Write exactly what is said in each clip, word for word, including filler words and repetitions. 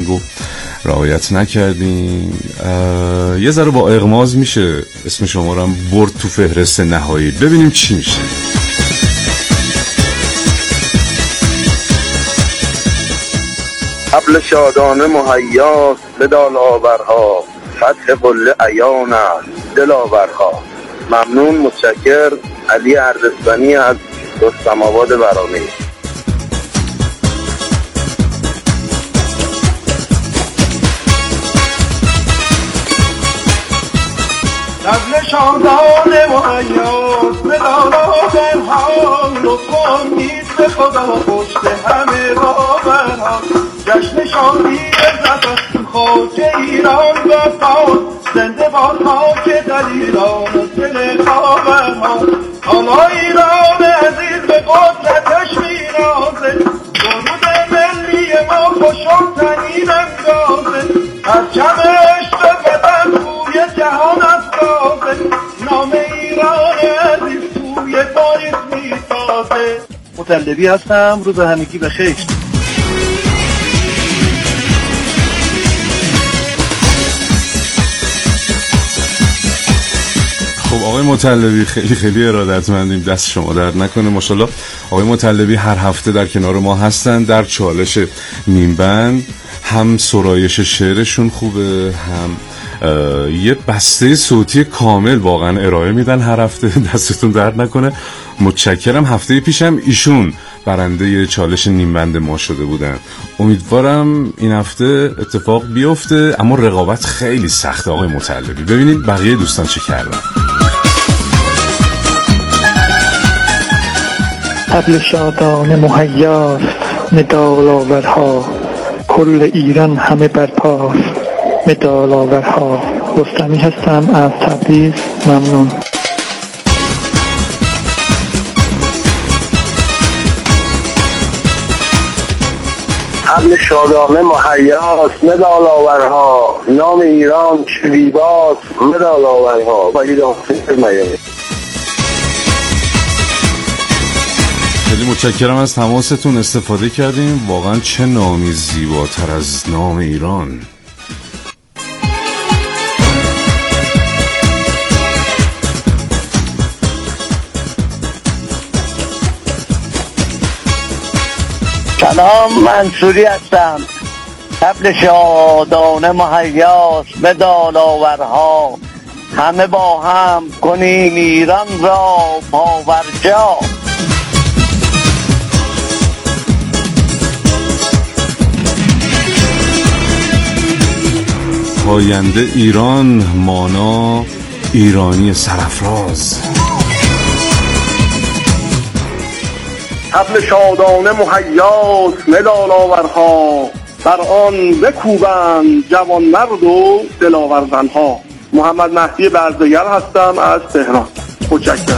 رعایت نکردین. یه ذره با اغماز میشه اسم شما رو هم برد تو فهرست نهایی، ببینیم چی میشه. قبل شادانه مهیاست به دلاورها، فتح قله عیان است دلاورها. ممنون، متشکر. علی اردستانی از رستم آباد برامه. قبل شادانه مهیاست به دلاورها، لطفا نیست به خدا پشت همه باورها. جشن شادی زفت خاک ایران بپاد، زنده باد خاک دلیران و دل خاورها. حالا ایران عزیز به قدرتش میرازه، درود ملی ما خوش و تنین اندازه. پرچم عشق وطن توی جهان افرازه، نام ایران عزیز توی پاریس میتازه. مطلبی هستم، روز همگی بخیر. خب آقای مطلبی خیلی خیلی ارادتمندیم، دست شما درد نکنه. ماشاءالله آقای مطلبی هر هفته در کنار ما هستن در چالش نیمبند. هم سرایش شعرشون خوبه، هم یه بسته صوتی کامل واقعا ارائه میدن هر هفته. دستتون درد نکنه. متشکرم. هفته پیشم ایشون برنده چالش نیمبند ما شده بودن. امیدوارم این هفته اتفاق بیفته، اما رقابت خیلی سخته آقای مطلبی. ببینید بقیه دوستان چه کردن. قبل شادانه مهیاست مدال آورها، کل ایران همه برپاست مدال آورها. رستمی هستم از تبریز. ممنون. قبل شادانه مهیاست مدال آورها، نام ایران چه زیباست مدال آورها. وحید حسین میامی. خیلی متشکرم از تماستون، استفاده کردیم. واقعا چه نامی زیباتر از نام ایران. سلام، منصوری هستم. قبل شادانه مهیاست مدال آورها، همه با هم کنیم ایران را پاورجا. پاینده ایران مانا ایرانی سرافراز. قبل شادانه مهیاست مدال آورها، بر آن بکوبند جوانمرد و دلاور زنها. محمد مهدی برزگر هستم از تهران. متشکرم.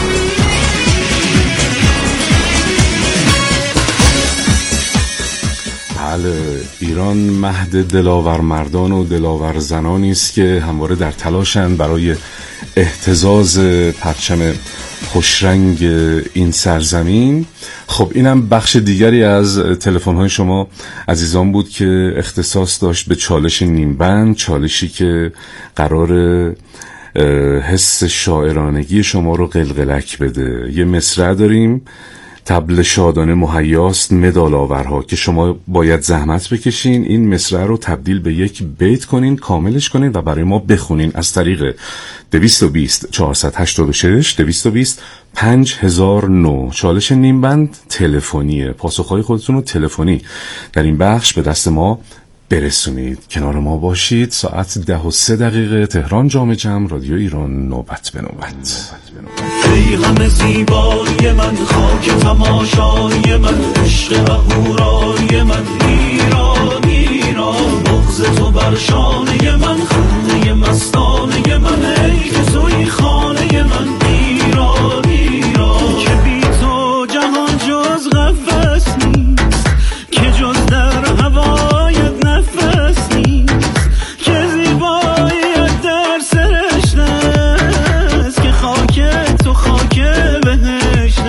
بله، ایران مهد دلاور مردان و دلاور زنانی است که همواره در تلاشند برای اهتزاز پرچم خوشرنگ این سرزمین. خب اینم بخش دیگری از تلفن‌های شما عزیزان بود که اختصاص داشت به چالش نیمبند، چالشی که قرار حس شاعرانگی شما رو قلقلک بده. یه مصرع داریم: طبل شادانه مهیاست مدال آورها، که شما باید زحمت بکشین این مصرع رو تبدیل به یک بیت کنین، کاملش کنین و برای ما بخونین از طریق دویست و بیست چهارصد و هشتاد و شش دویست و بیست پنج هزار و نه. چالش نیمبند تلفنیه، پاسخهای خودتون رو تلفنی در این بخش به دست ما برسونید. کنار ما باشید. ساعت ده و سه دقیقه تهران جام جم، رادیو ایران، نوبت به نوبت. ای همه زیبایی من، خاک تماشای من، عشق و هورای من، ایران ایران. بغض تو بر شانه من، خنده مستانه من، ای که توی خانه من، ایران ایران. که بی تو جهان جز قفس نیست، که جز در هوایت نفس نیست، که زیباییت در سرشت است، که خاک تو خاک بهشت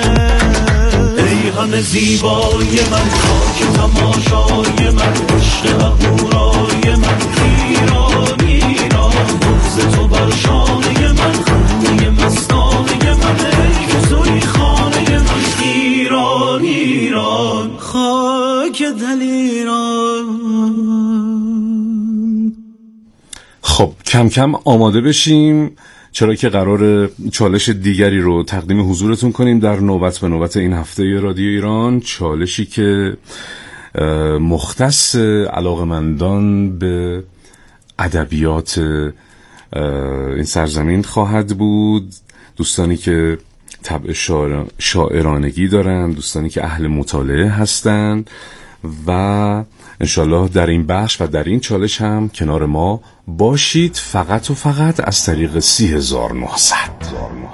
است. ای همه زیبایی من، خاک تماشای من، عشق و خب کم کم آماده بشیم، چرا که قرار چالش دیگری رو تقدیم حضورتون کنیم در نوبت به نوبت این هفته رادیو ایران. چالشی که مختص علاقمندان به ادبیات این سرزمین خواهد بود، دوستانی که طبع شاعرانگی دارن، دوستانی که اهل مطالعه هستند و انشالله در این بخش و در این چالش هم کنار ما باشید، فقط و فقط از طریق سی هزار و نهصد.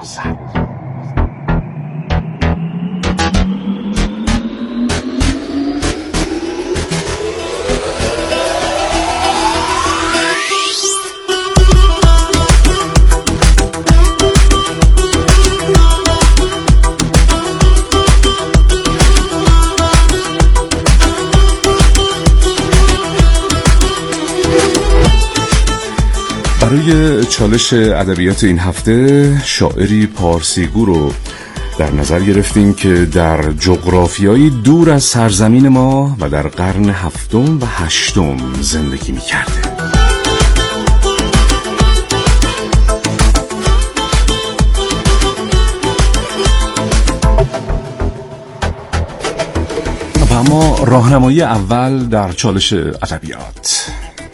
برای چالش ادبیات این هفته شاعری پارسیگو رو در نظر گرفتیم که در جغرافیایی دور از سرزمین ما و در قرن هفتم و هشتم زندگی می کرده. و اما راهنمایی اول در چالش ادبیات.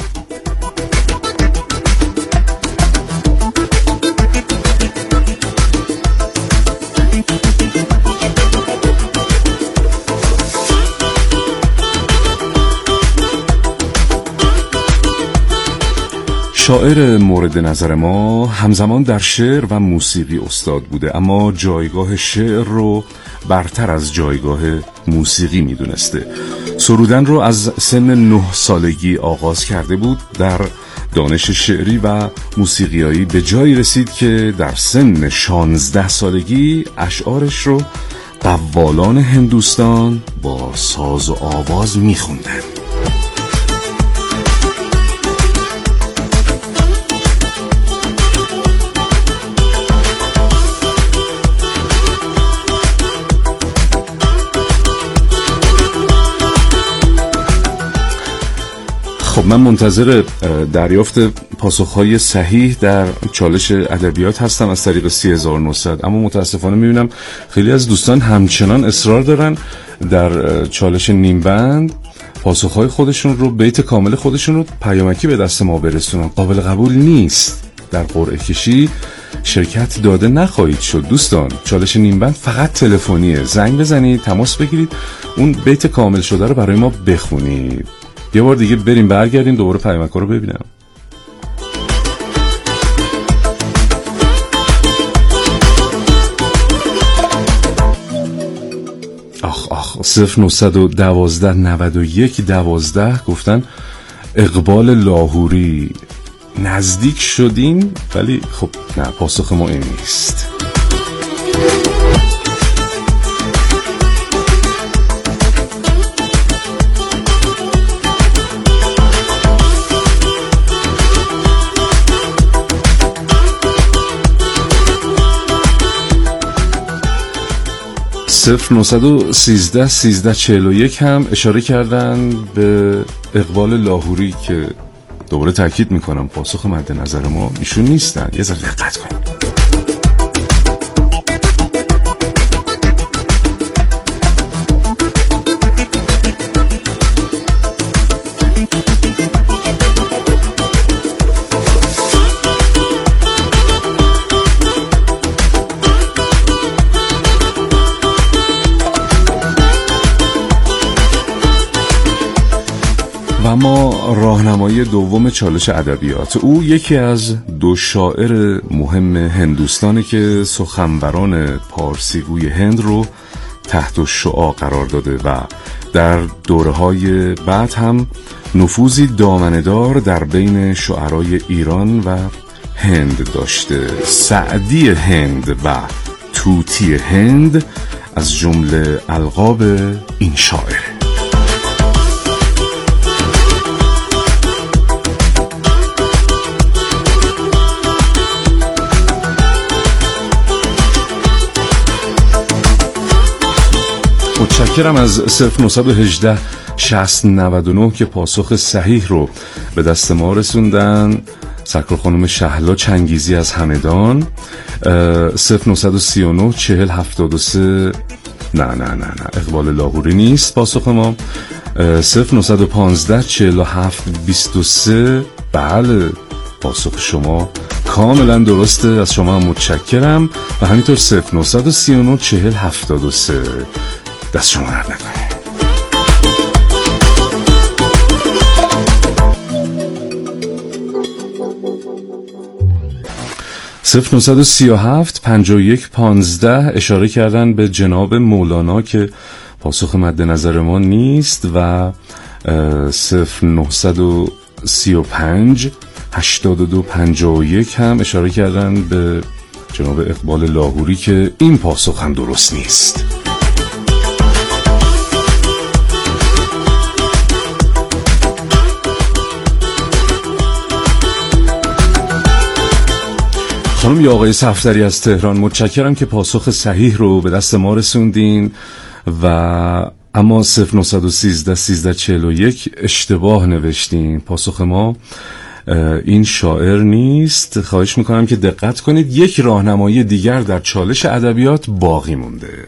شاعر مورد نظر ما همزمان در شعر و موسیقی استاد بوده، اما جایگاه شعر رو برتر از جایگاه موسیقی می دونسته. سرودن رو از سن نه سالگی آغاز کرده بود. در دانش شعری و موسیقیایی به جایی رسید که در سن شانزده سالگی اشعارش رو قوالان هندوستان با ساز و آواز می خوندن. خب من منتظر دریافت پاسخهای صحیح در چالش ادبیات هستم از طریق سی هزار و نهصد، اما متاسفانه میبینم خیلی از دوستان همچنان اصرار دارن در چالش نیمبند پاسخهای خودشون رو، بیت کامل خودشون رو پیامکی به دست ما برسونن. قابل قبول نیست. در قرعه کشی شرکت داده نخواهید شد دوستان. چالش نیمبند فقط تلفنیه، زنگ بزنید، تماس بگیرید، اون بیت کامل شده رو برای ما بخونید. یه بار دیگه بریم برگردیم دوباره پیامک‌ها رو ببینم. آخ آخ صفر نهصد و دوازده نود و یک دوازده گفتن اقبال لاهوری. نزدیک شدیم ولی خب نه، پاسخ ما این نیست. صفر نهصد و سیزده سیزده چهل و یک هم اشاره کردن به اقبال لاهوری که دوباره تاکید میکنم پاسخ مد نظر ما ایشون نیستن. یه ذره دقت کنید. اما راهنمایی دوم چالش ادبیات، او یکی از دو شاعر مهم هندوستانه که سخنوران پارسیگوی هند رو تحت شعاع قرار داده و در دوره‌های بعد هم نفوذی دامنه‌دار در بین شاعرای ایران و هند داشته. سعدی هند و توتی هند از جمله القاب این شاعر. متشکرم از صفر نهصد و هجده شصت نود و نه که پاسخ صحیح رو به دست ما رسوندن. سرکار خانم شهلا چنگیزی از همدان. صفر نهصد و سی و نه چهل هفتاد و سه. نه نه نه نه اقبال لاهوری نیست پاسخ ما. صفر نهصد و پانزده چهل و هفت بیست و سه. بله پاسخ شما کاملا درسته، از شما هم متشکرم. و همینطور صفر نهصد و سی و نه چهل هفتاد و سه. دست شما درد نکنه. صفر نهصد و سی و هفت پنجاه و یک پانزده اشاره کردن به جناب مولانا که پاسخ مد نظر ما نیست. و صفر نهصد و سی و پنج هشتاد و دو پنجاه و یک هم اشاره کردن به جناب اقبال لاهوری که این پاسخ هم درست نیست. خانم یا آقای صفدری از تهران، متشکرم که پاسخ صحیح رو به دست ما رسوندین. و اما صفر نهصد و سیزده سیزده چهل و یک اشتباه نوشتین. پاسخ ما این شاعر نیست. خواهش میکنم که دقت کنید. یک راهنمایی دیگر در چالش ادبیات باقی مونده.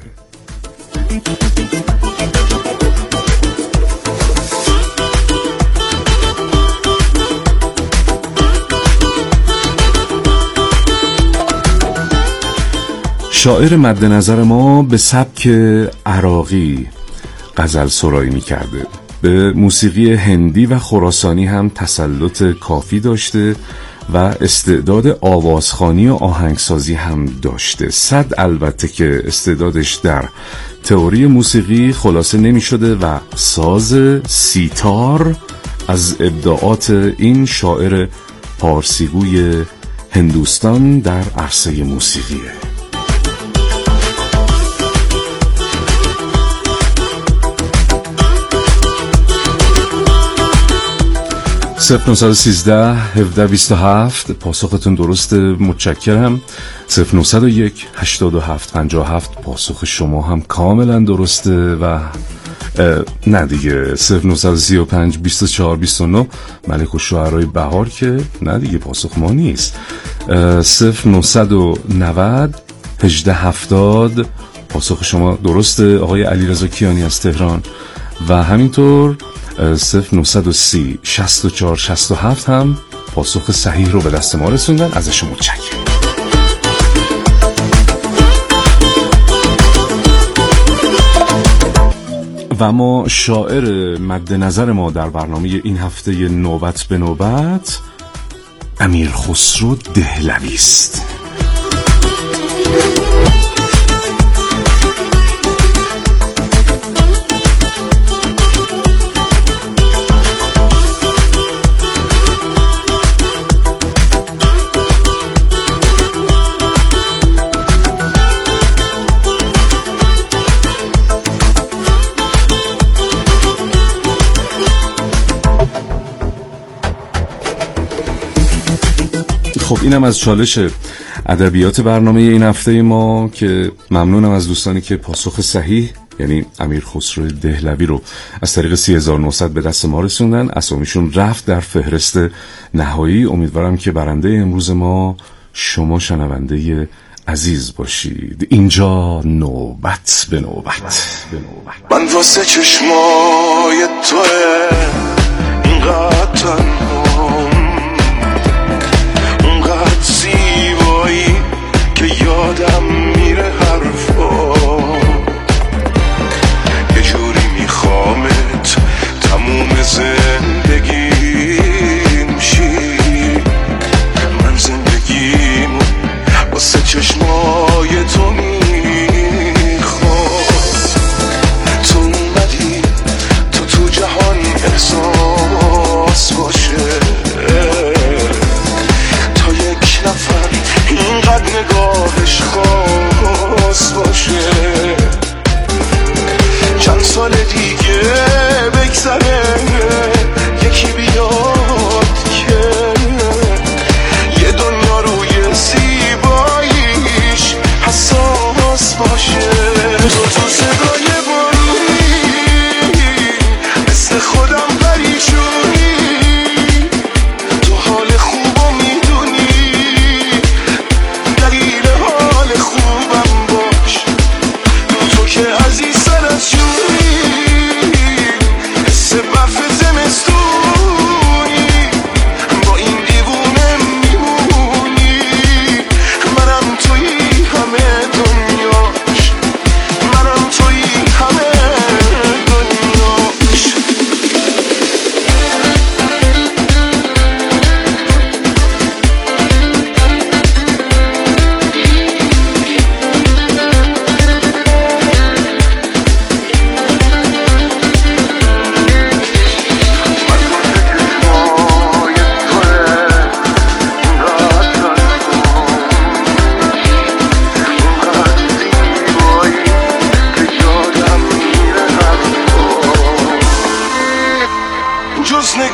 شاعر مد نظر ما به سبک عراقی غزل سرایی می کرده. به موسیقی هندی و خراسانی هم تسلط کافی داشته و استعداد آوازخوانی و آهنگسازی هم داشته. صد البته که استعدادش در تئوری موسیقی خلاصه نمی شده و ساز سیتار از ابداعات این شاعر پارسیگوی هندوستان در عرصه موسیقیه. صفر نهصد و سیزده هفده بیست و هفت پاسختون درسته، متشکرم. صفر نهصد و یک هشتاد و هفت پنجاه و هفت پاسخ شما هم کاملا درسته. و نه دیگه صفر نهصد و سی و پنج بیست و چهار بیست و نه ملک الشعرای بهار که نه دیگه پاسخ ما نیست. صفر نهصد و نود هجده هفتاد پاسخ شما درسته آقای علیرضا کیانی از تهران. و همینطور صفر نهصد و سی شصت و چهار شصت و هفت هم پاسخ صحیح رو به دست ما رسوندن. ازشون متشکرم. و ما شاعر مد نظر ما در برنامه این هفته نوبت به نوبت امیر خسرو دهلوی است. خب اینم از چالش ادبیات برنامه این هفته ما که ممنونم از دوستانی که پاسخ صحیح یعنی امیر خسرو دهلوی رو از طریق سی هزار و نهصد به دست ما رسوندن. اسامیشون رفت در فهرست نهایی. امیدوارم که برنده امروز ما شما شنونده عزیز باشید. اینجا نوبت به نوبت. من واسه چشمای توه اینقدر تنهام، اونقدر زیبایی که یادم میره حرفا، یه جوری میخوامت تموم زندگیم شی. من زندگیم واسه چشمای تو میخوام. تو اومدی تو تو جهان احسان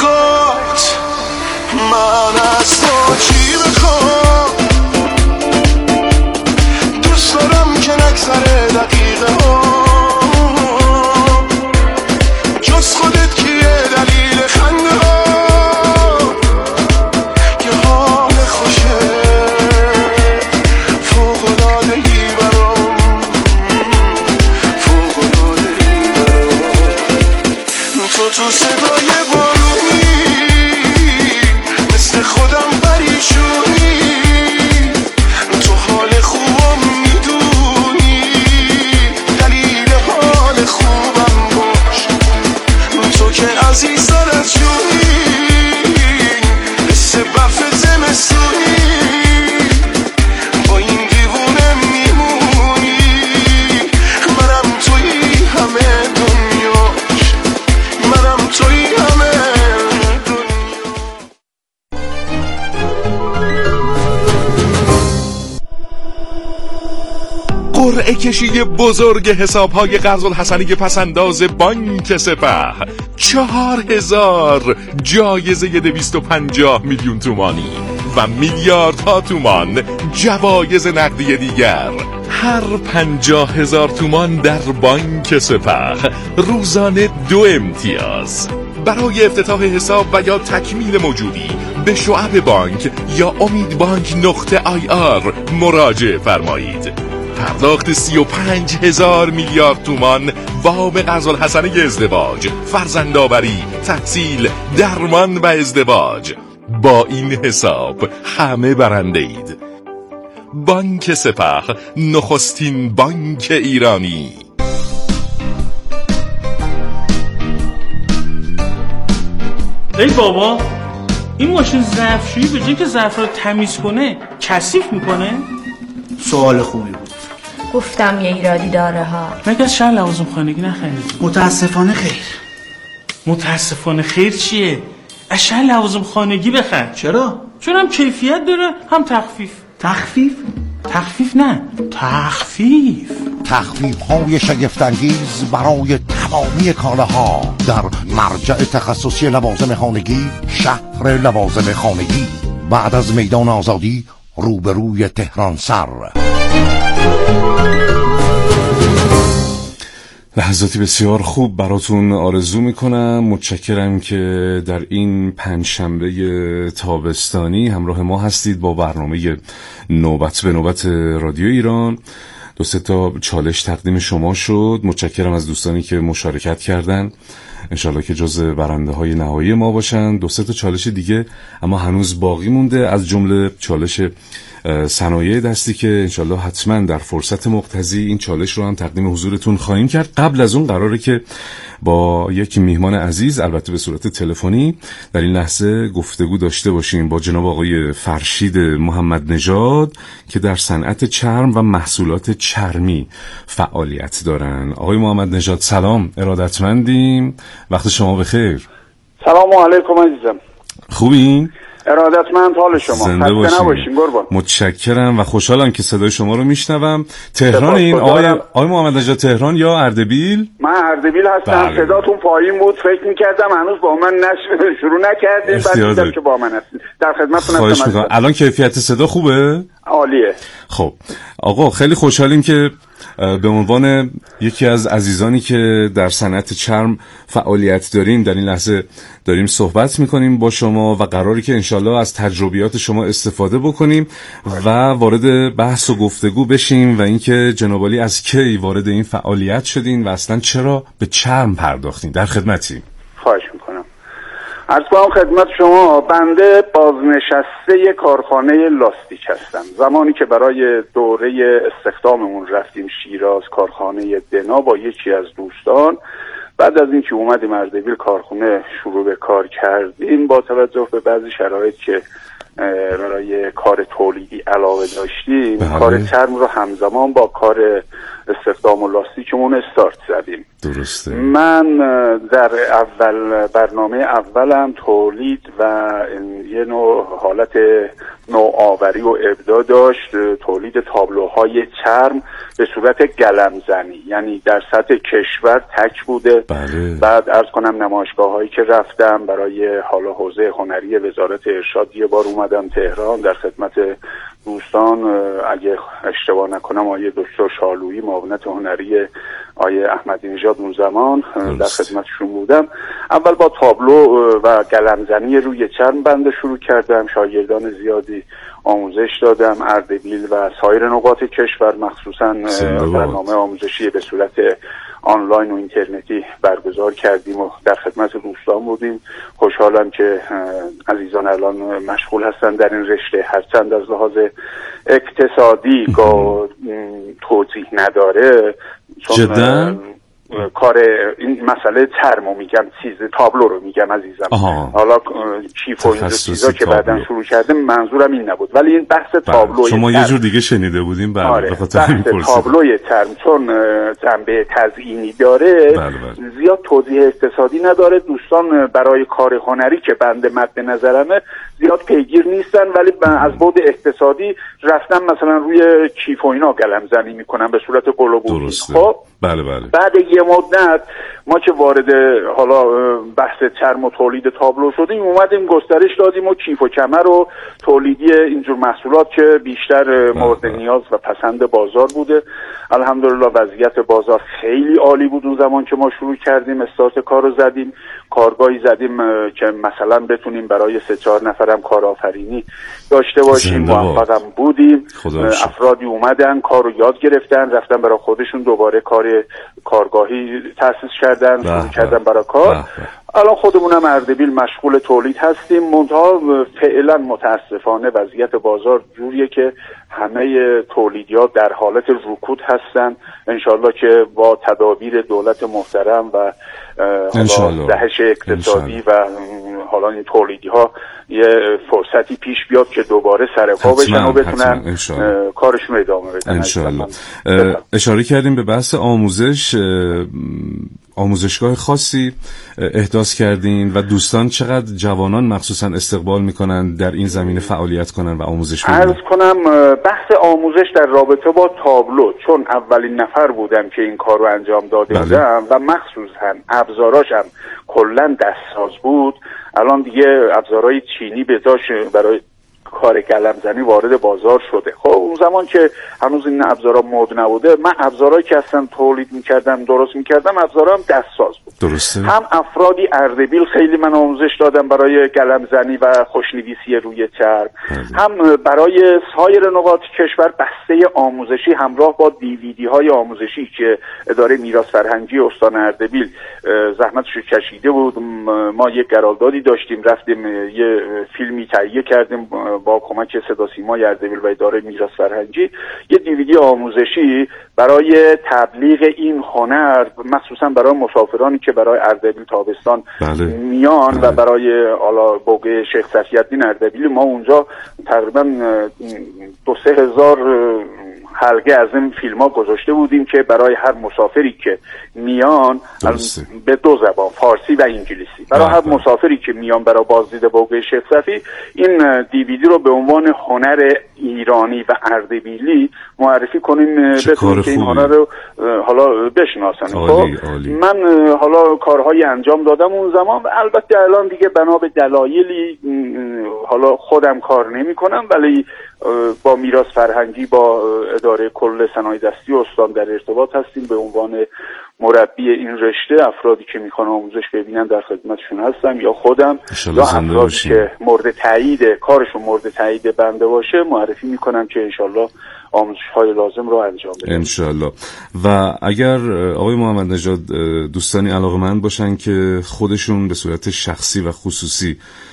ازت، من از تو چی بخوام؟ دوست دارم که نگذره دقیقه ها، جز خودت کیه دلیل خنده ها؟ که حال خوشه فوق‌العاده‌ای برام، فوق‌العاده‌ای برام. تو تو صدای بارونی مثل خودم پریشونی، تو حال خوبم میدونی، دلیل حال خوبم باش. تو که عزیزانت جونی مثل برف زمستونی، با این دیوونه میمونی، منم توی همه دنیاش، منم توی همه دنیا. قرعه کشی بزرگ حساب‌های قرض‌الحسنی پسنداز بانک سپه، چهار هزار جایزه دویست و پنجاه میلیون تومانی و میلیاردها تومان جوایز نقدی دیگر. هر پنجاه هزار تومان در بانک سپه روزانه دو امتیاز. برای افتتاح حساب و یا تکمیل موجودی به شعب بانک یا امید بانک نقطه آی آر مراجعه فرمایید. پرداخت سی و پنج هزار میلیارد تومان وام قرض‌الحسنه ازدواج، فرزندآوری، تحصیل، درمان و ازدواج. با این حساب همه برنده اید. بانک سپه، نخستین بانک ایرانی. ای بابا، این ماشین ظرفشویی به جای که ظرف رو تمیز کنه کثیف میکنه؟ سوال خوبی بود. گفتم یه ایرادی داره ها. مگه از شن لوازم خانگی نخریدی؟ متاسفانه خیر. متاسفانه خیر چیه؟ از شن لوازم خانگی بخر. چرا؟ چون هم کیفیت داره هم تخفیف. تخفیف؟ تخفیف نه، تخفیف. تخفیف های شگفت‌انگیز برای تمامی کالاها در مرجع تخصصی لوازم خانگی، شهر لوازم خانگی، بعد از میدان آزادی روبروی تهران سر. لحظاتی بسیار خوب براتون آرزو میکنم. متشکرم که در این پنجشنبه تابستانی همراه ما هستید با برنامه نوبت به نوبت رادیو ایران. دو سه تا چالش تقدیم شما شد. متشکرم از دوستانی که مشارکت کردن، انشالله که جز برنده های نهایی ما باشن. دو سه تا چالش دیگه اما هنوز باقی مونده، از جمله چالش صنایع دستی که انشالله حتما در فرصت مقتضی این چالش رو هم تقدیم حضورتون خواهیم کرد. قبل از اون قراره که با یک میهمان عزیز، البته به صورت تلفنی، در این لحظه گفتگو داشته باشیم با جناب آقای فرشید محمد نژاد که در صنعت چرم و محصولات چرمی فعالیت دارن. آقای محمد نژاد سلام، ارادتمندیم، وقت شما بخیر. سلام علیکم عزیزم. خوبین؟ ارادتمند حال شما. زنده باشین. نباشین قربان. متشکرم و خوشحالم که صدای شما رو میشنوم. تهران این آقای آقای محمد نژاد، تهران یا اردبیل؟ من اردبیل هستم. بله. صداتون پایین بود، فکر می‌کردم هنوز با من نش... شروع نکردین، بعد دیدم که با من هستین. در خدمتتون هستم. خواهش می‌کنم. الان کیفیت صدا خوبه؟ عالیه. خب آقا خیلی خوشحالیم که به عنوان یکی از عزیزانی که در صنعت چرم فعالیت داریم در این لحظه داریم صحبت میکنیم با شما و قراری که انشالله از تجربیات شما استفاده بکنیم و وارد بحث و گفتگو بشیم و اینکه جناب عالی از کی وارد این فعالیت شدین و اصلا چرا به چرم پرداختین. در خدمتیم. خواهش میکنم. عرض کنم خدمت شما، بنده بازنشسته کارخانه لاستیک هستم. زمانی که برای دوره استخداممون رفتیم شیراز، کارخانه دنا، با یکی از دوستان، بعد از اینکه اومدیم اردبیل کارخانه شروع به کار کردیم، با توجه به بعضی شرایط که برای کار تولیدی علاوه داشتیم، بله. کار چرم رو همزمان با کار استخدام و لاستیکمون استارت زدیم. درسته. من در اول برنامه اولم تولید و یه نوع حالت نوآوری و ابداع داشت، تولید تابلوهای چرم به صورت گلمزنی، یعنی در سطح کشور تک بوده. بله. بعد عرض کنم نمایشگاه هایی که رفتم برای حالا حوزه هنری وزارت ارشاد یه بار اومدم تهران در خدمت دوستان، اگه اشتباه نکنم آیه دکتر شالویی معاونت هنری آیه احمدی نژاد اون زمان در خدمتشون بودم. اول با تابلو و گلمزنی روی چرم بنده شروع کردم، شاگردان زیادی آموزش دادم، اردبیل و سایر نقاط کشور مخصوصا برنامه آموزشی به صورت آنلاین و اینترنتی برگزار کردیم و در خدمت دوستان بودیم. خوشحالم که عزیزان الان مشغول هستن در این رشته، هرچند از لحاظ اقتصادی توضیح نداره، جدا کار این مسئله ترمو میگم، چیز تابلو رو میگم عزیزم. آها. حالا کیف و این چیزا که بعدن شروع کردم منظورم این نبود، ولی این بحث تابلوی شما یه جور دیگه شنیده بودیم. بله. آره. بخاطر بحث تابلوی ترم چون جنبه تزیینی داره، بله بله. زیاد توضیح اقتصادی نداره. دوستان برای کار هنری که بنده مد نظرمه زیاد پیگیر نیستن، ولی از بعد اقتصادی رفتن مثلا روی کیف و اینا گلمزنی میکنن به صورت قلوبویی. خب بله بله. بعد یه مدت ما که وارد حالا بحث چرم و تولید تابلو شدیم، اومدیم گسترش دادیم و کیف و کمر و تولیدی اینجور محصولات که بیشتر مورد نیاز و پسند بازار بوده. الحمدلله وضعیت بازار خیلی عالی بود اون زمان که ما شروع کردیم، استارت کار رو زدیم، کارگاهی زدیم که مثلا بتونیم برای سه چهار نفرم کارآفرینی داشته باشیم. موفقم بودیم، افرادی اومدن کار رو یاد گرفتن، رفتن برای خودشون دوباره کار کارگاهی تأسیس کردن، شروع کردن برای کار. الان خودمونم اردبیل مشغول تولید هستیم، منتها فعلا متاسفانه وضعیت بازار جوریه که همه تولیدیات در حالت رکود هستن. انشالله که با تدابیر دولت محترم و حالا دهش اقتصادی و حالا این تولیدی ها یه فرصتی پیش بیاد که دوباره سر پا بشن و بتونن کارشون رو ادامه بدن. انشالله. اشاره کردیم به بحث آموزش، آموزشگاه خاصی احداث کردین و دوستان چقدر جوانان مخصوصا استقبال میکنن در این زمینه فعالیت کنن و آموزش ببینن؟ عرض کنم بحث آموزش در رابطه با تابلو، چون اولین نفر بودم که این کار رو انجام داده بله. بودم و مخصوصا ابزاراش هم کلا دستساز بود. الان دیگه ابزارهای چینی به جاش برای کار قلمزنی وارد بازار شده. خب اون زمان که هنوز این ابزارا مد نبوده، من ابزارهایی که اصلا تولید میکردم درست میکردم ابزارها هم دستساز بود. درسته. هم افرادی اردبیل خیلی من آموزش دادم برای قلمزنی و خوشنویسی روی چرم، هم برای سایر نقاط کشور بسته آموزشی همراه با دیویدی های آموزشی که اداره میراث فرهنگی استان اردبیل زحمتش کشیده بود. ما یک قراردادی داشتیم، رفتیم یه فیلمی تهیه کردیم با کمک صدا سیمای اردبیل و اداره میراث فرهنگی، یه دیویدی آموزشی برای تبلیغ این هنر، مخصوصا برای مسافرانی که برای اردبیل تابستان بله. میان بله. و برای حالا بوقه شیخ صفی‌الدین اردبیلی ما اونجا تقریبا دو سه هزار حلقه از این فیلم ها گذاشته بودیم که برای هر مسافری که میان به دو زبان، فارسی و انگلیسی، برای هر مسافری که میان برای بازدید بوقه شیخ صفی این دیویدی رو به عنوان هنر ایرانی و اردبیلی معرفی کنیم، بتونیم که این هنر رو حالا بشناسن. خب من حالا کارهای انجام دادم اون زمان و البته الان دیگه بنا به دلایلی حالا خودم کار نمی کنم، ولی با میراث فرهنگی با اداره کل صنایع دستی استان در ارتباط هستیم. به عنوان مربی این رشته افرادی که میخوان آموزش ببینن در خدمتشون هستم، یا خودم یا افرادی که مورد تایید کارشون مورد تایید بنده باشه معرفی میکنم که انشالله آموزش های لازم رو انجام بدن انشالله. و اگر آقای محمد نژاد دوستانی علاقه‌مند باشن که خودشون به صورت شخصی و خصوصی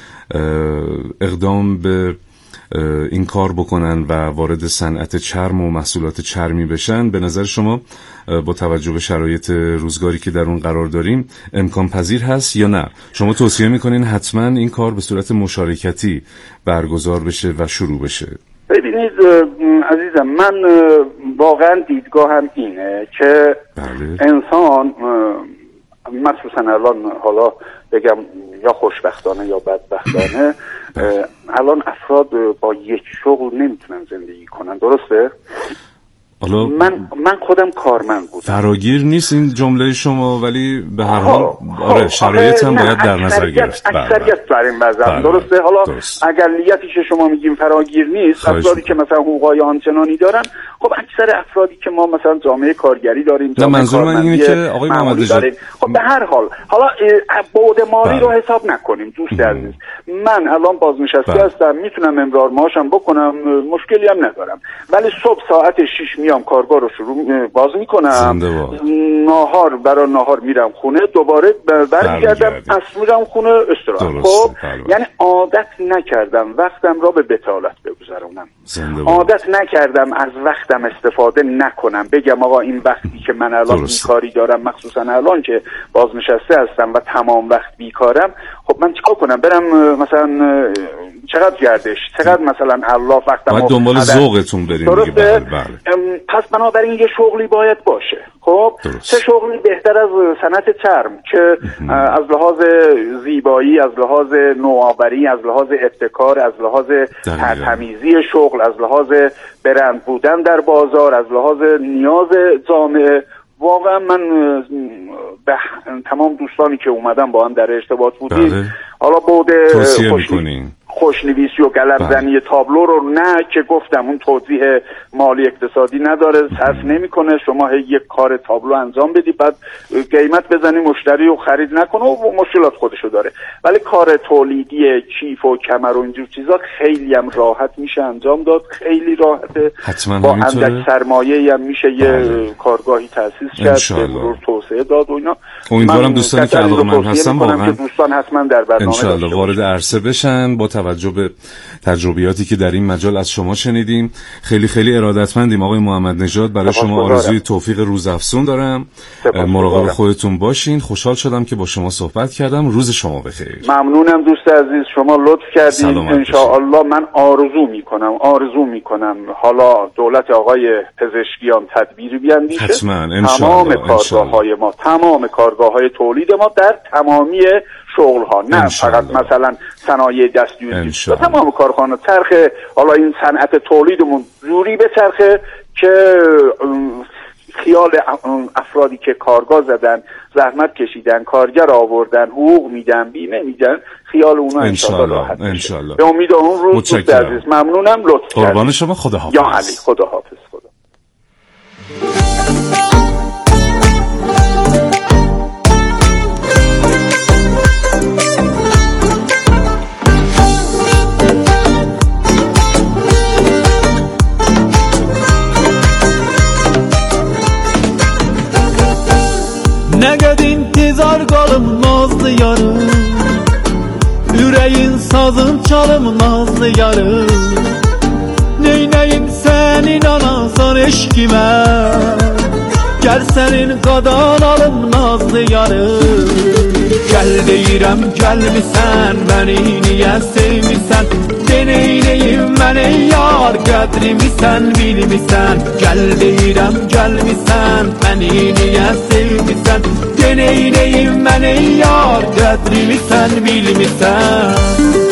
اقدام به این کار بکنن و وارد صنعت چرم و محصولات چرمی بشن، به نظر شما با توجه به شرایط روزگاری که در اون قرار داریم امکان پذیر هست یا نه؟ شما توصیه میکنین حتما این کار به صورت مشارکتی برگزار بشه و شروع بشه؟ ببینید عزیزم، من واقعا دیدگاهم اینه که بله. انسان مخصوصا الان حالا بگم یا خوشبختانه یا بدبختانه الان افراد با یک شغل نمیتونن زندگی کنن، درسته؟ حالا من من خودم کارمند بودم. فراگیر نیست این جمله شما، ولی به هر حال آره شرایط هم باید در نظر گرفت. اکثریت بر این وضع درسته. حالا اقلیتی که شما میگیم فراگیر نیست، افرادی که مثلا حقوقای آنچنانی دارن، خب اکثر افرادی که ما مثلا جامعه کارگری داریم، نه منظور من اینه که آقای محمد نژاد خب به هر حال حالا بعد مالی رو حساب نکنیم دوست عزیز. من الان بازنشسته هستم، میتونم امرار معاشم بکنم، مشکلی هم ندارم، ولی صبح ساعت شش میام کارگاه رو شروع باز میکنم، ناهار برای ناهار میرم خونه، دوباره برمیگردم اصلا میرم خونه استراحت. خب یعنی عادت نکردم وقتم را به بتالت بگذرونم، عادت نکردم از وقتم استفاده نکنم، بگم آقا این وقتی که من الان بیکاری دارم، مخصوصا الان که بازنشسته هستم و تمام وقت بیکارم، خب من چیکار کنم؟ برم مثلا چقدر گردش، چقدر مثلا الله وقتم باید دنبال ذوقتون بریم. درسته؟ پس بنابراین یه شغلی باید باشه. خب چه شغلی بهتر از صنعت چرم که از لحاظ زیبایی، از لحاظ نوآوری، از لحاظ ابتکار، از لحاظ تمیزی شغل، از لحاظ برند بودن در بازار، از لحاظ نیاز جامعه. واقعا من به تمام دوستانی که اومدن با هم در ارتباط بودیم، بله. حالا بود خوشنویسی و قلم‌زنی تابلو رو نه که گفتم اون توضیح مالی اقتصادی نداره، صرف نمیکنه، شما هی یک کار تابلو انجام بدی بعد قیمت بزنی مشتری رو خرید نکنه و مشکلات خودشو داره، ولی کار تولیدی کیف و کمر و اینجور چیزا خیلی هم راحت میشه انجام داد، خیلی راحته، با اندک سرمایه‌ای هم میشه یه کارگاهی تأسیس کرد، به مرور توسعه داد و اینا. امیدوارم دوستانی که علاقه‌مند هستن واقعا دوستان حتما در برنامه ان شاءالله وارد عرصه بشن. با توجه به تجربیاتی که در این مجال از شما شنیدیم خیلی خیلی ارادتمندیم آقای محمد نژاد. برای شما آرزوی توفیق روزافزون دارم، مراقب خودتون باشین. خوشحال شدم که با شما صحبت کردم. روز شما بخیر. ممنونم دوست عزیز، شما لطف کردید. ان شاء الله من آرزو میکنم آرزو میکنم حالا دولت آقای پزشکیان تدبیری بیاندیشه، تمام کارگاه‌های ما، تمام کارگاه‌های تولید ما در تمامی شغل ها، نه فقط مثلا صنایع دستیاری، تمام کارخانه چرخ. حالا این صنعت تولیدمون جوری به چرخه که خیال افرادی که کارگاه زدن، زحمت کشیدن، کارگر آوردن، حقوق میدن، بیمه میدن، خیال اونا ان شاء الله راحت بشه. به امید اون روز دوست عزیز. ممنونم، لطف کردید. قربان شما، خدا حافظ. یا علی، خدا حافظ. خدا Nəqəd intizar qalım nazlı yarım, Ürəyin sazım çalım nazlı yarım, Neynəyim sənin anasan eşkimə, Gəl sənin qadan alım nazlı yarım. Gəl deyirəm gəlmisən, məni niyə sevmisən, Deneynəyim mən ey yar, qədrimi sən bilmisən. Gəl deyirəm gəlmisən, məni niyə sevmisən, Deneynəyim mən ey yar, qədrimi sən bilmisən.